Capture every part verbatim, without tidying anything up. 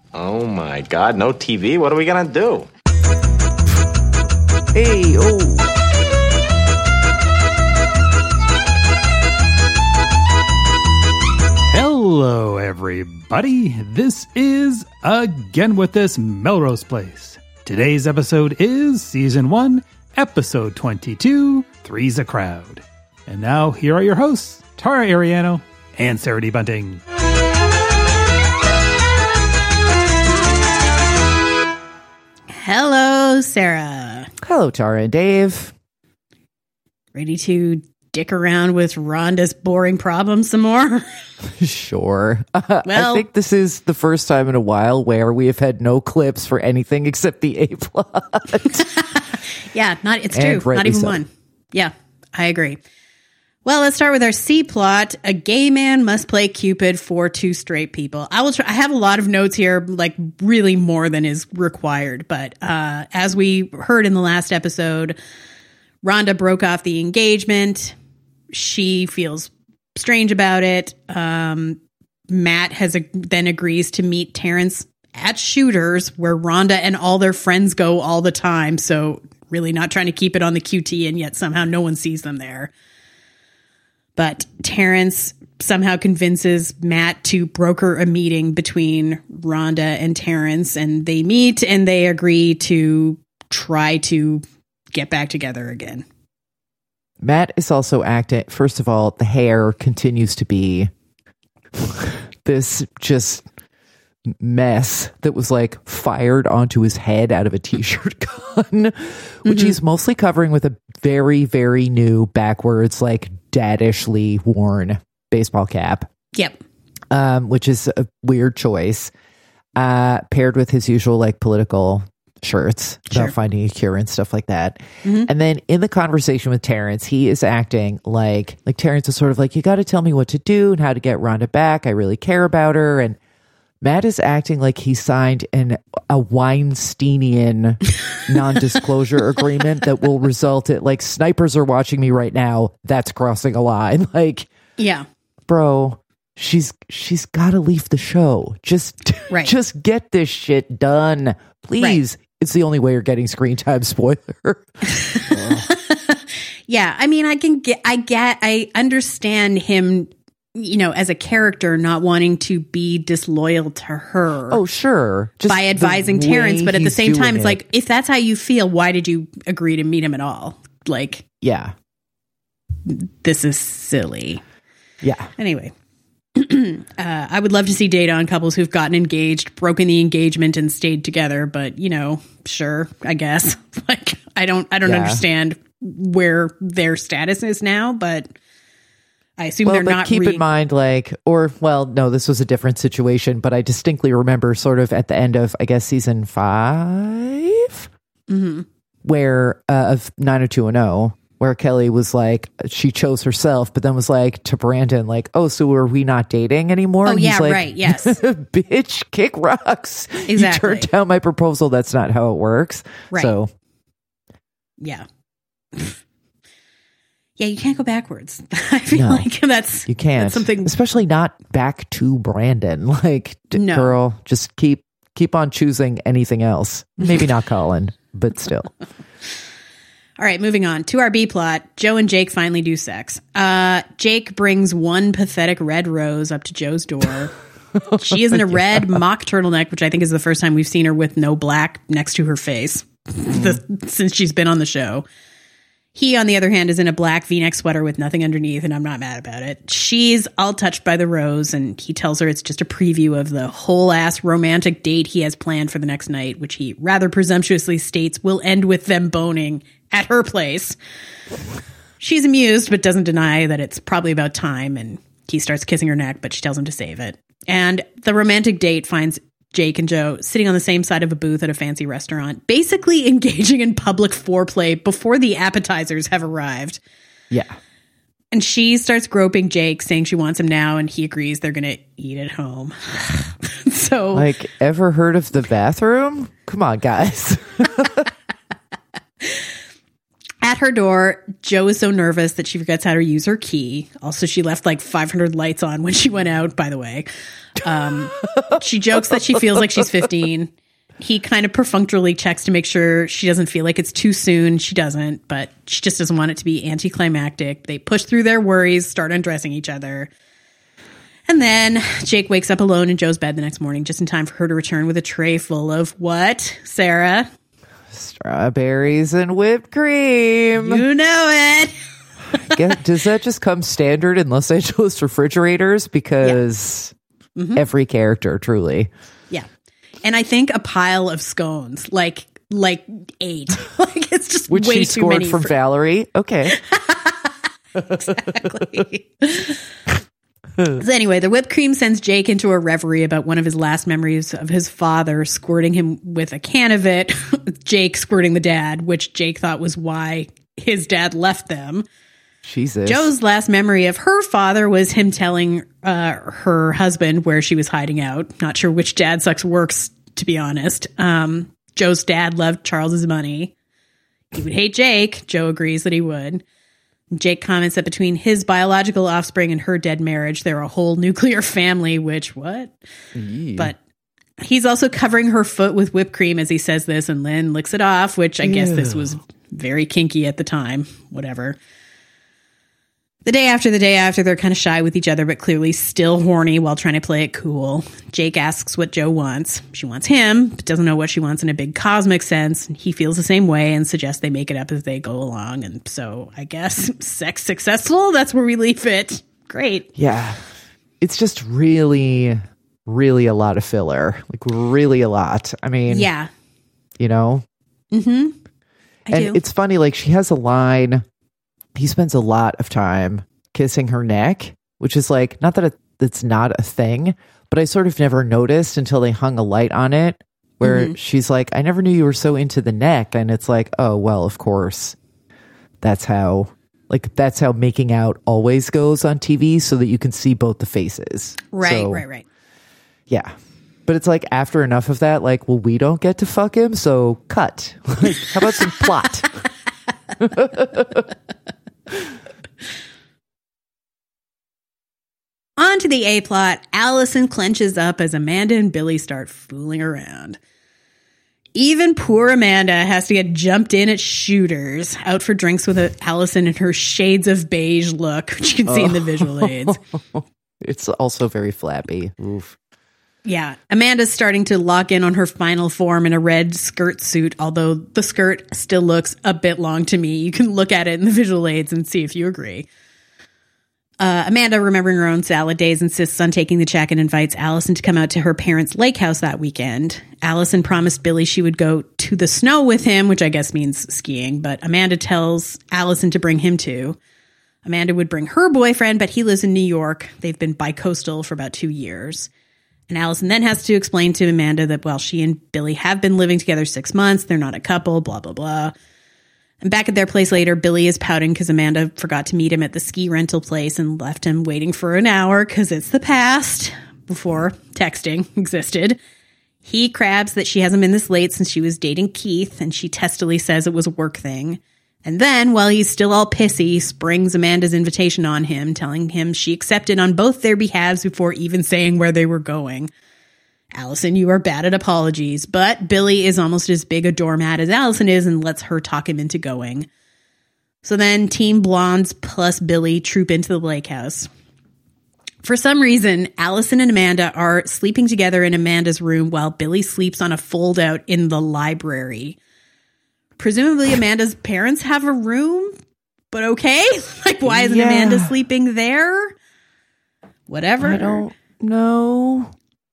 Oh, my God. No T V? What are we going to do? Hey, oh. Hello, everybody. This is Again With This Melrose Place. Today's episode is Season one, Episode twenty-two, Three's a Crowd. And now, here are your hosts, Tara Ariano and Sarah D. Bunting. Hello, Sarah. Hello, Tara and Dave. Ready to dick around with Rhonda's boring problems some more? Sure. Uh, Well- I think this is the first time in a while where we have had no clips for anything except the A-plot. Yeah, not it's And true. Not rightly even so. one. Yeah, I agree. Well, let's start with our C plot. A gay man must play Cupid for two straight people. I will try. I have a lot of notes here, like really more than is required. But uh, as we heard in the last episode, Rhonda broke off the engagement. She feels strange about it. Um, Matt has a, then agrees to meet Terrence at Shooters, where Rhonda and all their friends go all the time. So really not trying to keep it on the Q T, and yet somehow no one sees them there. But Terrence somehow convinces Matt to broker a meeting between Rhonda and Terrence, and they meet and they agree to try to get back together again. Matt is also acting. First of all, the hair continues to be this just mess that was like fired onto his head out of a t-shirt gun, which Mm-hmm. he's mostly covering with a very, very new backwards, like daddishly worn baseball cap. Yep. Um, which is a weird choice, uh, paired with his usual like political shirts Sure. about finding a cure and stuff like that. Mhm. And then in the conversation with Terrence, he is acting like like Terrence is sort of like, you got to tell me what to do and how to get Rhonda back. I really care about her. And Matt is acting like he signed an a Weinsteinian non-disclosure agreement that will result in like snipers are watching me right now. That's crossing a line. Like, Yeah. bro, she's she's got to leave the show. Just Right. just get this shit done, please. It's the only way you're getting screen time. Spoiler. Yeah. I mean, I can get, I get, I understand him, you know, as a character not wanting to be disloyal to her. Oh, sure. Just by advising the Terrence, way but at the he's same time, doing it's it. like, if that's how you feel, why did you agree to meet him at all? Like, yeah, this is silly. yeah. Anyway, uh, I would love to see data on couples who've gotten engaged, broken the engagement, and stayed together. But you know, sure, I guess. Like, I don't, I don't Yeah. understand where their status is now, but I assume Well, they're but not. keep re- in mind, like, or well, no, this was a different situation, but I distinctly remember sort of at the end of, I guess, season five, Mhm. where uh, of nine oh two one oh, where Kelly was like, she chose herself, but then was like to Brandon, like, oh, so are we not dating anymore? Oh, And yeah, he's like, right, yes. Bitch, kick rocks. Exactly. You turned down my proposal. That's not how it works. Right. So, Yeah. Yeah, you can't go backwards. I feel No. like that's you can't. That's something. Especially not back to Brandon. Like, d- No. girl, just keep keep on choosing anything else. Maybe not Colin, but still. All right, moving on to our B plot. Joe and Jake finally do sex. Uh, Jake brings one pathetic red rose up to Joe's door. She is in a red mock turtleneck, which I think is the first time we've seen her with no black next to her face the, since she's been on the show. He, on the other hand, is in a black V-neck sweater with nothing underneath, and I'm not mad about it. She's all touched by the rose, and he tells her it's just a preview of the whole-ass romantic date he has planned for the next night, which he rather presumptuously states will end with them boning at her place. She's amused, but doesn't deny that it's probably about time, and he starts kissing her neck, but she tells him to save it. And the romantic date finds Jake and Joe sitting on the same side of a booth at a fancy restaurant, basically engaging in public foreplay before the appetizers have arrived. Yeah. And she starts groping Jake, saying she wants him now, and he agrees they're going to eat at home. So, Like, ever heard of the bathroom? Come on, guys. at At her door, Jo is so nervous that she forgets how to use her key. Also, she left like five hundred lights on when she went out, by the way. Um, she jokes that she feels like she's fifteen. He kind of perfunctorily checks to make sure she doesn't feel like it's too soon. She doesn't, but she just doesn't want it to be anticlimactic. They push through their worries, start undressing each other. And then Jake wakes up alone in Jo's bed the next morning, just in time for her to return with a tray full of what, Sarah? Strawberries and whipped cream. You know it. Get, does that just come standard in Los Angeles refrigerators? Because yeah. mm-hmm. every character, truly. Yeah. And I think a pile of scones, like like eight. Like it's just Which way she too scored many from for- Valerie. Okay. Exactly. So anyway, the whipped cream sends Jake into a reverie about one of his last memories of his father squirting him with a can of it, Jake squirting the dad, which Jake thought was why his dad left them. Jesus. Jo's last memory of her father was him telling uh, her husband where she was hiding out. Not sure which dad sucks worse, to be honest. Um, Jo's dad loved Charles's money. He would hate Jake. Jo agrees that he would. Jake comments that between his biological offspring and her dead marriage, they're a whole nuclear family, which, what? Eee. But he's also covering her foot with whipped cream as he says this, and Lynn licks it off, which I Ew. guess this was very kinky at the time. Whatever. The day after the day after, they're kind of shy with each other, but clearly still horny while trying to play it cool. Jake asks what Jo wants. She wants him, but doesn't know what she wants in a big cosmic sense. He feels the same way and suggests they make it up as they go along. And so I guess sex successful. That's where we leave it. Great. Yeah. It's just really, really a lot of filler. Like really a lot. I mean, yeah. You know? Mm-hmm. I and do. It's funny, like she has a line. He spends a lot of time kissing her neck, which is like, not that it, it's not a thing, but I sort of never noticed until they hung a light on it where mm-hmm. she's like, I never knew you were so into the neck. And it's like, oh, well, of course. That's how, like, that's how making out always goes on T V so that you can see both the faces. Right, so, right, right. Yeah. But it's like after enough of that, like, well, we don't get to fuck him, so cut. Like, how about some plot? On to the A plot. Allison clenches up as Amanda and Billy start fooling around. Even poor Amanda has to get jumped in at Shooters, out for drinks with a, Allison in her shades of beige look, which you can see oh. in the visual aids. It's also very flappy. Oof. Yeah. Amanda's starting to lock in on her final form in a red skirt suit, although the skirt still looks a bit long to me. You can look at it in the visual aids and see if you agree. Uh, Amanda, remembering her own salad days, insists on taking the check and invites Allison to come out to her parents' lake house that weekend. Allison promised Billy she would go to the snow with him, which I guess means skiing, but Amanda tells Allison to bring him too. Amanda would bring her boyfriend, but he lives in New York. They've been bi-coastal for about two years. And Allison then has to explain to Amanda that while she and Billy have been living together six months, they're not a couple, blah, blah, blah. And back at their place later, Billy is pouting because Amanda forgot to meet him at the ski rental place and left him waiting for an hour because it's the past, before texting existed. He crabs that she hasn't been this late since she was dating Keith, and she testily says it was a work thing. And then, while he's still all pissy, springs Amanda's invitation on him, telling him she accepted on both their behalves before even saying where they were going. Allison, you are bad at apologies, but Billy is almost as big a doormat as Allison is and lets her talk him into going. So then Team Blondes plus Billy troop into the lake house. For some reason, Allison and Amanda are sleeping together in Amanda's room while Billy sleeps on a fold-out in the library. Presumably Amanda's parents have a room, but okay? Like, why isn't yeah. Amanda sleeping there? Whatever. I don't know.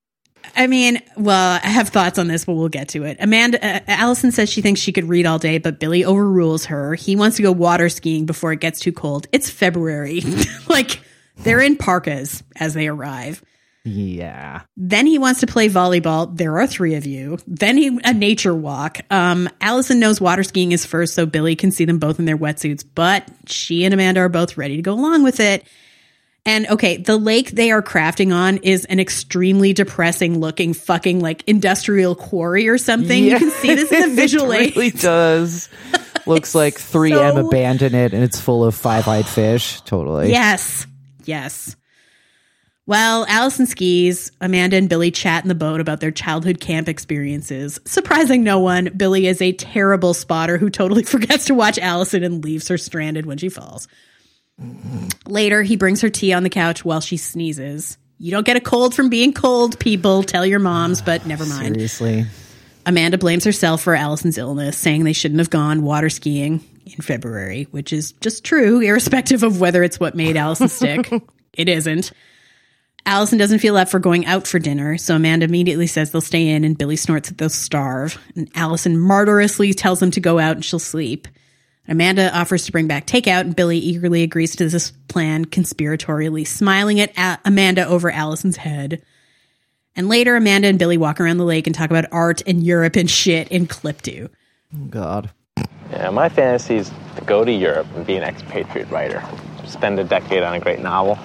I mean, well, I have thoughts on this, but we'll get to it. Amanda, uh, Allison says she thinks she could read all day, but Billy overrules her. He wants to go water skiing before it gets too cold. It's February. Like, they're in parkas as they arrive. Yeah. Then he wants to play volleyball. There are three of you. Then he a nature walk. Um, Allison knows water skiing is first, so Billy can see them both in their wetsuits, but she and Amanda are both ready to go along with it. And okay, the lake they are crafting on is an extremely depressing looking fucking like industrial quarry or something. Yeah, you can see this in the visual aids. It really does. Looks like three M so- abandoned it, and it's full of five-eyed fish. Totally. Yes. Yes. Well, Allison skis. Amanda and Billy chat in the boat about their childhood camp experiences. Surprising no one, Billy is a terrible spotter who totally forgets to watch Allison and leaves her stranded when she falls. Later, he brings her tea on the couch while she sneezes. You don't get a cold from being cold, people. Tell your moms, but never mind. Seriously. Amanda blames herself for Allison's illness, saying they shouldn't have gone water skiing in February, which is just true, irrespective of whether it's what made Allison sick. It isn't. Allison doesn't feel up for going out for dinner, so Amanda immediately says they'll stay in, and Billy snorts that they'll starve. And Allison martyrously tells them to go out and she'll sleep. Amanda offers to bring back takeout, and Billy eagerly agrees to this plan, conspiratorially smiling at A- Amanda over Allison's head. And later, Amanda and Billy walk around the lake and talk about art and Europe and shit in clip two. Oh, God. Yeah, my fantasy is to go to Europe and be an expatriate writer. Spend a decade on a great novel.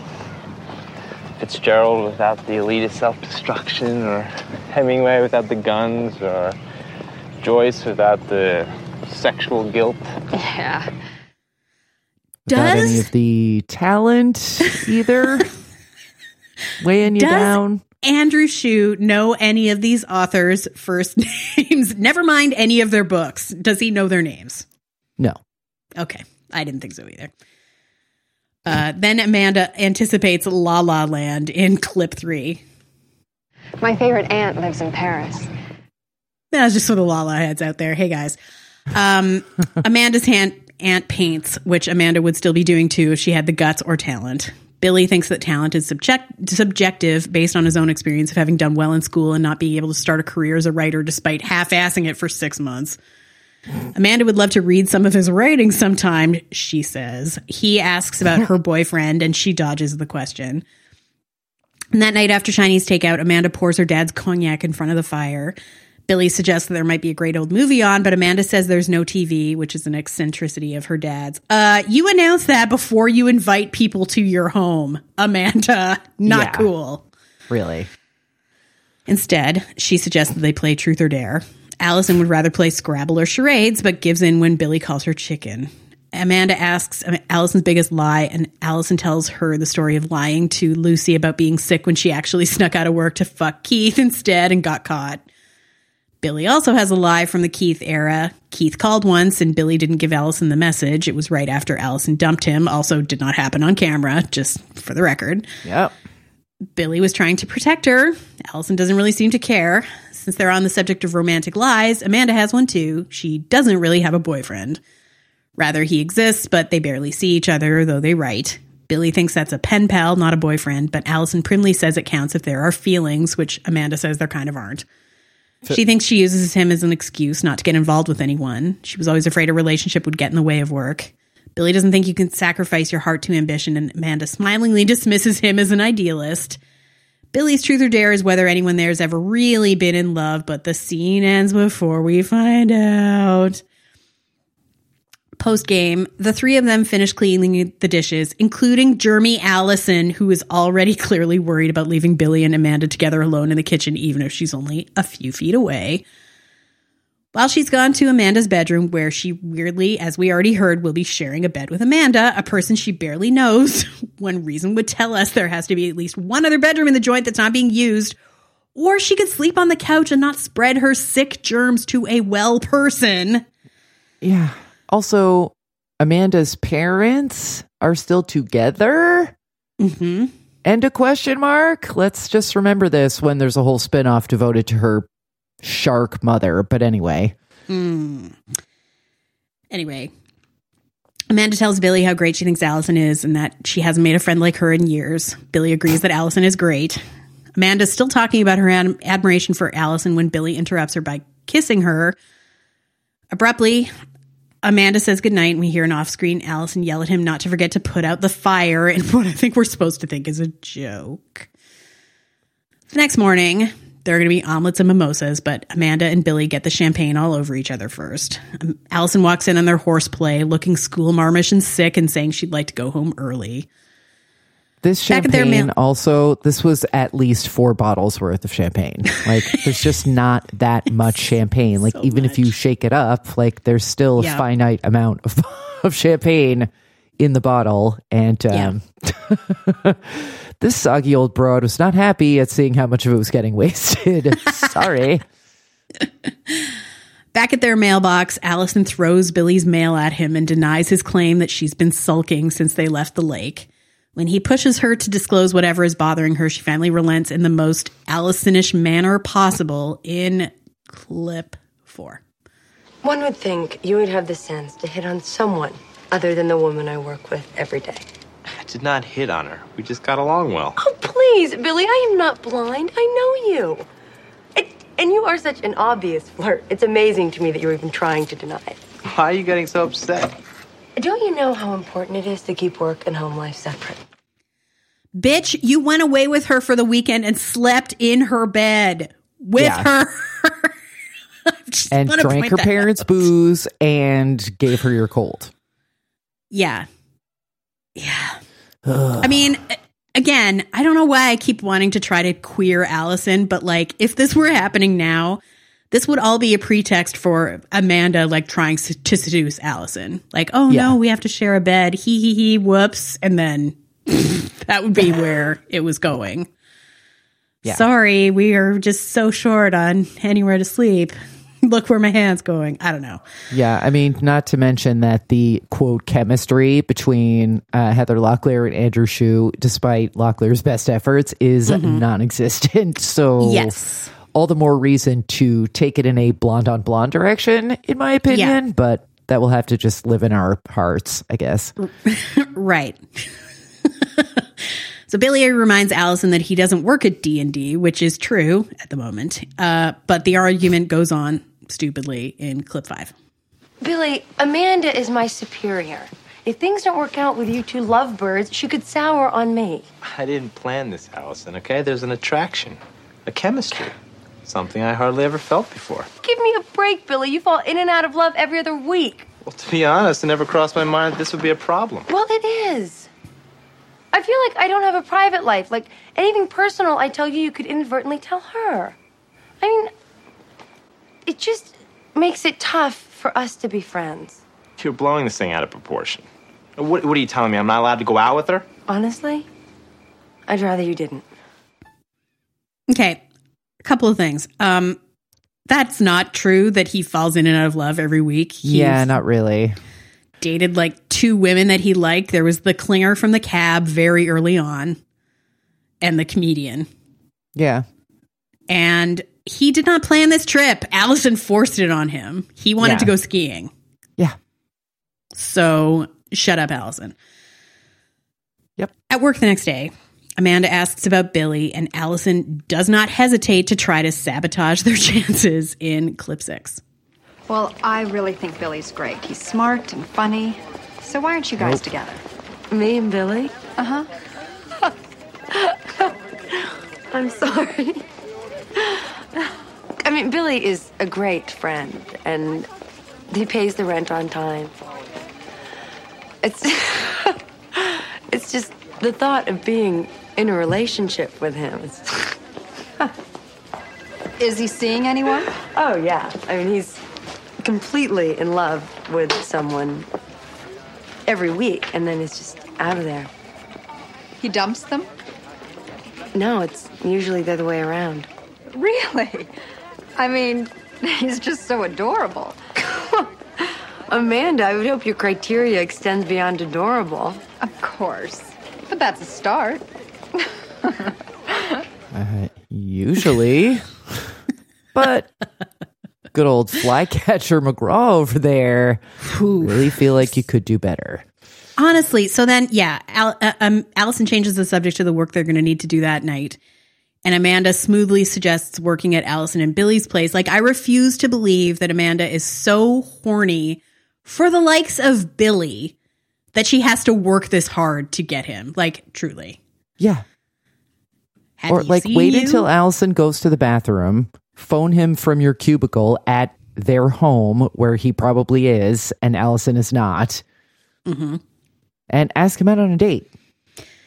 Fitzgerald without the elitist self-destruction, or Hemingway without the guns, or Joyce without the sexual guilt. Yeah. Without Does- any of the talent either. Weighing you Does- down. Andrew Shue know any of these authors' first names? Never mind any of their books. Does he know their names? No. Okay. I didn't think so either. Uh, then Amanda anticipates La La Land in clip three. My favorite aunt lives in Paris. That's just for the La La heads out there. Hey, guys. Um, Amanda's hand, aunt paints, which Amanda would still be doing too if she had the guts or talent. Billy thinks that talent is subject- subjective based on his own experience of having done well in school and not being able to start a career as a writer despite half-assing it for six months. Amanda would love to read some of his writing sometime, she says. He asks about her boyfriend, and she dodges the question. And that night after Chinese takeout, Amanda pours her dad's cognac in front of the fire. Billy suggests that there might be a great old movie on, but Amanda says there's no T V, which is an eccentricity of her dad's. Uh, you announce that before you invite people to your home, Amanda. Not Yeah. cool. Really. Instead, she suggests that they play Truth or Dare. Allison would rather play Scrabble or charades, but gives in when Billy calls her chicken. Amanda asks Allison's biggest lie, and Allison tells her the story of lying to Lucy about being sick when she actually snuck out of work to fuck Keith instead and got caught. Billy also has a lie from the Keith era. Keith called once, and Billy didn't give Allison the message. It was right after Allison dumped him. Also did not happen on camera, just for the record. Yep. Billy was trying to protect her. Allison doesn't really seem to care. Since they're on the subject of romantic lies, Amanda has one too. She doesn't really have a boyfriend. Rather, he exists, but they barely see each other, though they write. Billy thinks that's a pen pal, not a boyfriend, but Allison primly says it counts if there are feelings, which Amanda says there kind of aren't. She thinks she uses him as an excuse not to get involved with anyone. She was always afraid a relationship would get in the way of work. Billy doesn't think you can sacrifice your heart to ambition, and Amanda smilingly dismisses him as an idealist. Billy's truth or dare is whether anyone there has ever really been in love, but the scene ends before we find out. Post-game, the three of them finish cleaning the dishes, including Jeremy Allison, who is already clearly worried about leaving Billy and Amanda together alone in the kitchen, even if she's only a few feet away. While she's gone to Amanda's bedroom, where she weirdly, as we already heard, will be sharing a bed with Amanda, a person she barely knows. One reason would tell us there has to be at least one other bedroom in the joint that's not being used, or she could sleep on the couch and not spread her sick germs to a well person. Yeah. Also, Amanda's parents are still together? Mm-hmm. And a question mark? Let's just remember this when there's a whole spinoff devoted to her shark mother. But anyway. Mm. Anyway. Amanda tells Billy how great she thinks Allison is and that she hasn't made a friend like her in years. Billy agrees that Allison is great. Amanda's still talking about her ad- admiration for Allison when Billy interrupts her by kissing her. Abruptly, Amanda says goodnight, and we hear an off-screen Allison yell at him not to forget to put out the fire in what I think we're supposed to think is a joke. The next morning, there are going to be omelets and mimosas, but Amanda and Billy get the champagne all over each other first. Um, Allison walks in on their horseplay, looking school-marmish and sick and saying she'd like to go home early. This Back at their champagne mail- also, this was at least four bottles worth of champagne. Like, there's just not that much champagne. Like, So even if you much. shake it up, like, there's still a Yeah. finite amount of, of champagne in the bottle. And um, this soggy old broad was not happy at seeing how much of it was getting wasted. Sorry. Back at their mailbox, Allison throws Billy's mail at him and denies his claim that she's been sulking since they left the lake. When he pushes her to disclose whatever is bothering her, she finally relents in the most Allison-ish manner possible in clip four. One would think you would have the sense to hit on someone other than the woman I work with every day. I did not hit on her. We just got along well. Oh, please, Billy, I am not blind. I know you. It, and you are such an obvious flirt. It's amazing to me that you're even trying to deny it. Why are you getting so upset? Don't you know how important it is to keep work and home life separate? Bitch, you went away with her for the weekend and slept in her bed with Yeah. her. Just And wanna drank point her that parents' out. booze and gave her your cold. Yeah. Yeah. I mean, again, I don't know why I keep wanting to try to queer Allison, but like, if this were happening now, this would all be a pretext for Amanda like trying s- to seduce Allison. Like, oh Yeah. no, we have to share a bed. Hee hee hee, whoops. And then that would be where it was going. Yeah. Sorry, we are just so short on anywhere to sleep. Look where my hand's going. I don't know. Yeah, I mean, not to mention that the quote chemistry between uh, Heather Locklear and Andrew Shue, despite Locklear's best efforts, is non-existent. So, Yes. all the more reason to take it in a blonde on blonde direction, in my opinion. Yeah. But that will have to just live in our hearts, I guess. Right. So Billy reminds Allison that he doesn't work at D and D, which is true at the moment. Uh, but the argument goes on stupidly in clip five. Billy, Amanda is my superior. If things don't work out with you two lovebirds, she could sour on me. I didn't plan this, Allison, okay? There's an attraction, a chemistry, something I hardly ever felt before. Give me a break, Billy. You fall in and out of love every other week. Well, to be honest, it never crossed my mind that this would be a problem. Well, it is. I feel like I don't have a private life. Like, anything personal I tell you, you could inadvertently tell her. I mean, it just makes it tough for us to be friends. You're blowing this thing out of proportion. What, what are you telling me? I'm not allowed to go out with her? Honestly, I'd rather you didn't. Okay, a couple of things. Um, that's not true that he falls in and out of love every week. He's Yeah, not really. dated like two women that he liked. There was the clinger from the cab very early on and the comedian. Yeah. And he did not plan this trip. Allison forced it on him. He wanted Yeah. to go skiing. Yeah. So shut up, Allison. Yep. At work the next day, Amanda asks about Billy, and Allison does not hesitate to try to sabotage their chances in clip six. Well, I really think Billy's great. He's smart and funny. So why aren't you guys Nope. together? Me and Billy? Uh-huh. I'm sorry. I mean, Billy is a great friend, and he pays the rent on time. It's it's just the thought of being in a relationship with him. It's, Is he seeing anyone? oh, yeah. I mean, he's completely in love with someone every week, and then it's just out of there. He dumps them? No, it's usually the other way around. Really? I mean, he's just so adorable. Amanda, I would hope your criteria extends beyond adorable. Of course. But that's a start. Uh, usually. But good old flycatcher McGraw over there. Really feel like you could do better. Honestly, so then, yeah, Al- uh, um, Allison changes the subject to the work they're going to need to do that night. And Amanda smoothly suggests working at Allison and Billy's place. Like, I refuse to believe that Amanda is so horny for the likes of Billy that she has to work this hard to get him. Like, truly. Yeah. Have Or you like seen wait you? until Allison goes to the bathroom, phone him from your cubicle at their home where he probably is and Allison is not, Mm-hmm. and ask him out on a date.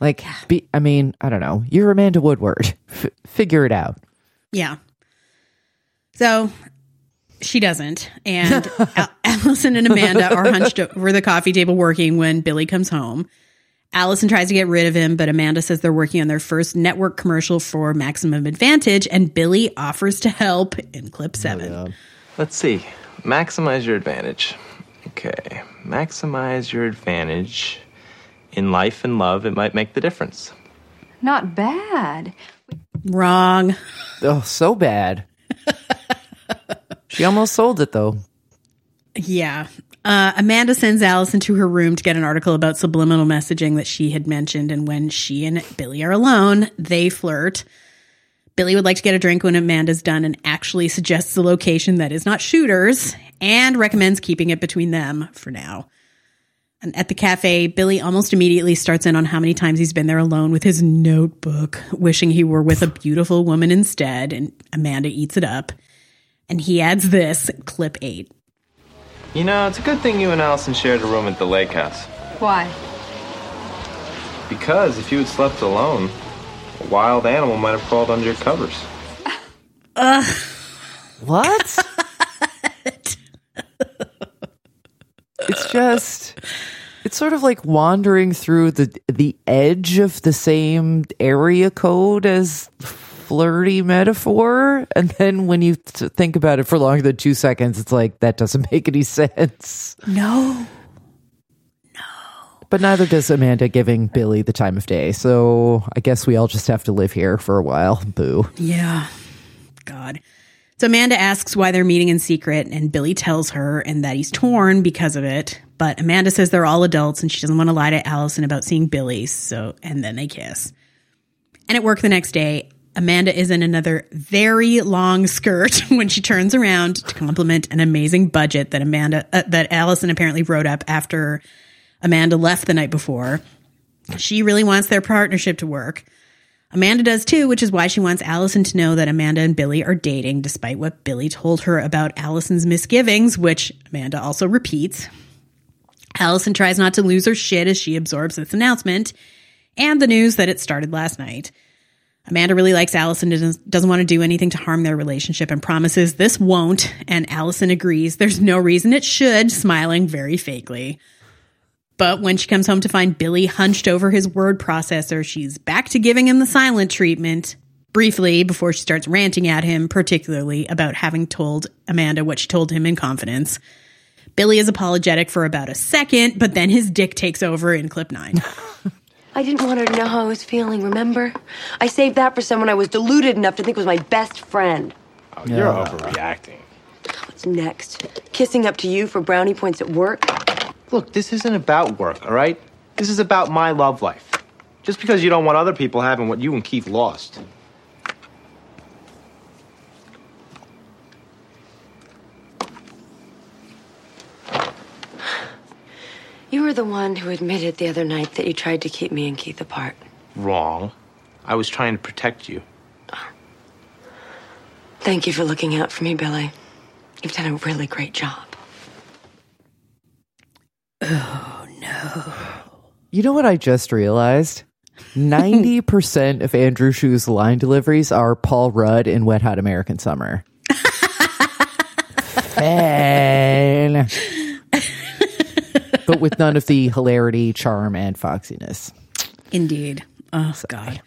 Like, be, I mean, I don't know. You're Amanda Woodward. F- figure it out. Yeah. So she doesn't. And Al- Allison and Amanda are hunched over the coffee table working when Billy comes home. Allison tries to get rid of him, but Amanda says they're working on their first network commercial for Maximum Advantage, and Billy offers to help in clip seven. Oh, yeah. Let's see. Maximize your advantage. Okay. Maximize your advantage. In life and love, it might make the difference. Not bad. Wrong. Oh, so bad. She almost sold it, though. Yeah. Uh, Amanda sends Allison to her room to get an article about subliminal messaging that she had mentioned, and when she and Billy are alone, they flirt. Billy would like to get a drink when Amanda's done and actually suggests a location that is not Shooter's and recommends keeping it between them for now. And at the cafe, Billy almost immediately starts in on how many times he's been there alone with his notebook, wishing he were with a beautiful woman instead, and Amanda eats it up. And he adds this, clip eight. You know, it's a good thing you and Allison shared a room at the lake house. Why? Because if you had slept alone, a wild animal might have crawled under your covers. Ugh. What? It's just, it's sort of like wandering through the the edge of the same area code as flirty metaphor. And then when you th- think about it for longer than two seconds, it's like, that doesn't make any sense. No. But neither does Amanda giving Billy the time of day. So I guess we all just have to live here for a while. Boo. Yeah. God. So Amanda asks why they're meeting in secret, and Billy tells her and that he's torn because of it. But Amanda says they're all adults and she doesn't want to lie to Allison about seeing Billy. So, and then they kiss. And at work the next day, Amanda is in another very long skirt when she turns around to compliment an amazing budget that Amanda, uh, that Allison apparently wrote up after Amanda left the night before. She really wants their partnership to work. Amanda does too, which is why she wants Allison to know that Amanda and Billy are dating, despite what Billy told her about Allison's misgivings, which Amanda also repeats. Allison tries not to lose her shit as she absorbs this announcement and the news that it started last night. Amanda really likes Allison and doesn't want to do anything to harm their relationship and promises this won't, and Allison agrees there's no reason it should, smiling very fakely. But when she comes home to find Billy hunched over his word processor, she's back to giving him the silent treatment, briefly before she starts ranting at him, particularly about having told Amanda what she told him in confidence. Billy is apologetic for about a second, but then his dick takes over in clip nine. I didn't want her to know how I was feeling, remember? I saved that for someone I was deluded enough to think was my best friend. Oh, you're yeah. overreacting. What's next? Kissing up to you for brownie points at work? Look, this isn't about work, all right? This is about my love life. Just because you don't want other people having what you and Keith lost. You were the one who admitted the other night that you tried to keep me and Keith apart. Wrong. I was trying to protect you. Thank you for looking out for me, Billy. You've done a really great job. Oh, no. You know what I just realized? ninety percent of Andrew Shu's line deliveries are Paul Rudd in Wet Hot American Summer. Fan. But with none of the hilarity, charm, and foxiness. Indeed. Oh, God.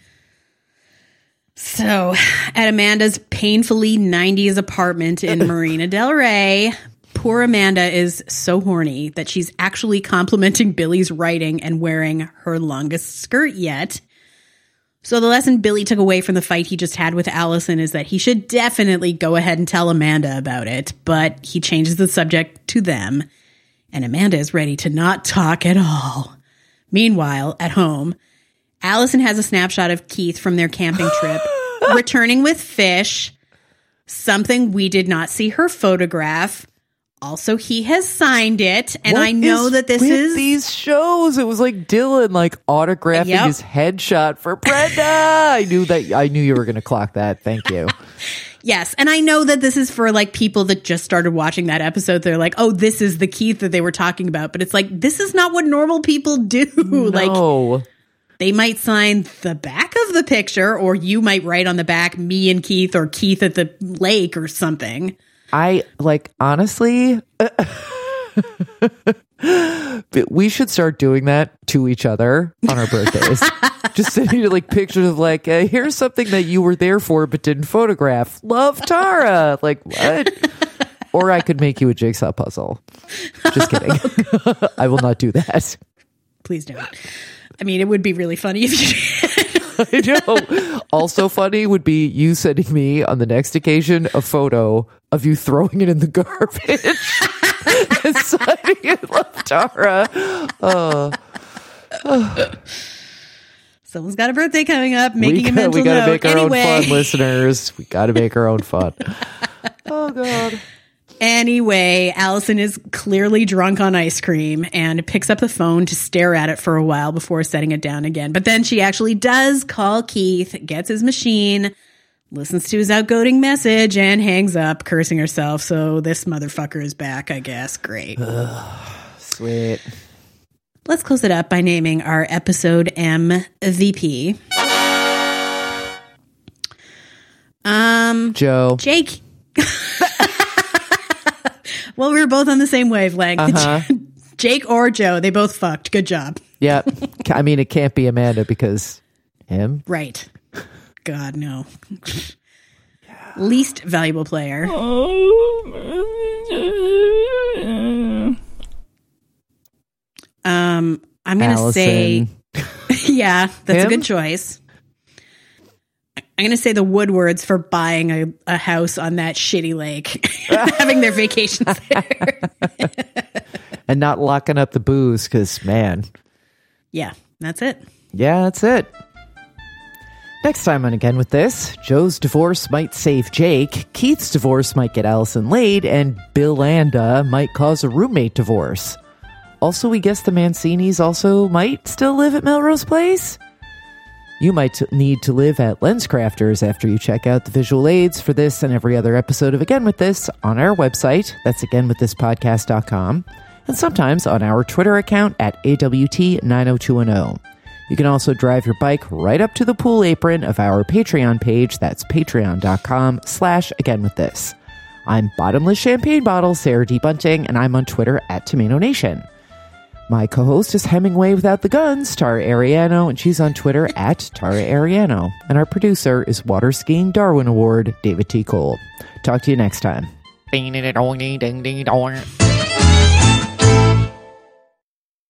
So, at Amanda's painfully nineties apartment in Marina Del Rey, poor Amanda is so horny that she's actually complimenting Billy's writing and wearing her longest skirt yet. So the lesson Billy took away from the fight he just had with Allison is that he should definitely go ahead and tell Amanda about it, but he changes the subject to them, and Amanda is ready to not talk at all. Meanwhile, at home, Allison has a snapshot of Keith from their camping trip, returning with fish, something we did not see her photograph. Also, he has signed it, and what I know is that this with is these shows. It was like Dylan, like autographing Yep. his headshot for Brenda. I knew that. I knew you were going to clock that. Thank you. Yes, and I know that this is for like people that just started watching that episode. They're like, "Oh, this is the Keith that they were talking about," but it's like this is not what normal people do. No. Like, They might sign the back of the picture, or you might write on the back, me and Keith, or Keith at the lake or something. I, like, honestly, we should start doing that to each other on our birthdays. Just sending you, like, pictures of, like, uh, here's something that you were there for but didn't photograph. Love, Tara. Like, what? Or I could make you a jigsaw puzzle. Just kidding. I will not do that. Please don't. I mean, it would be really funny if you did. I know. Also funny would be you sending me on the next occasion a photo of you throwing it in the garbage and signing it, Love, Tara. Uh, uh. Someone's got a birthday coming up, making we a mental We gotta note. make our anyway. own fun, listeners. We gotta make our own fun. Oh, God. Anyway, Allison is clearly drunk on ice cream and picks up the phone to stare at it for a while before setting it down again. But then she actually does call Keith, gets his machine, listens to his outgoing message, and hangs up, cursing herself. So this motherfucker is back, I guess. Great. Sweet. Let's close it up by naming our episode M V P. Um, Joe. Jake. Well, we were both on the same wavelength. Uh-huh. Jake or Joe, they both fucked. Good job. Yep. I mean, it can't be Amanda because him. Right. God, no. Least valuable player. Um, I'm going to say, yeah, that's Him? a good choice. I'm going to say the Woodwards for buying a, a house on that shitty lake, having their vacations there. And not locking up the booze because, man. Yeah, that's it. Yeah, that's it. Next time on Again With This, Joe's divorce might save Jake, Keith's divorce might get Allison laid, and Billanda might cause a roommate divorce. Also, we guess the Mancinis also might still live at Melrose Place? You might t- need to live at LensCrafters after you check out the visual aids for this and every other episode of Again With This on our website, that's again with this podcast dot com, and sometimes on our Twitter account at A W T nine oh two one oh. You can also drive your bike right up to the pool apron of our Patreon page, that's patreon.com slash again with this. I'm Bottomless Champagne Bottle, Sarah D. Bunting, and I'm on Twitter at Tomato Nation. My co-host is Hemingway Without the Guns, Tara Ariano, and she's on Twitter at Tara Ariano. And our producer is Water Skiing Darwin Award, David T. Cole. Talk to you next time. Ding, ding, ding, ding, ding, ding.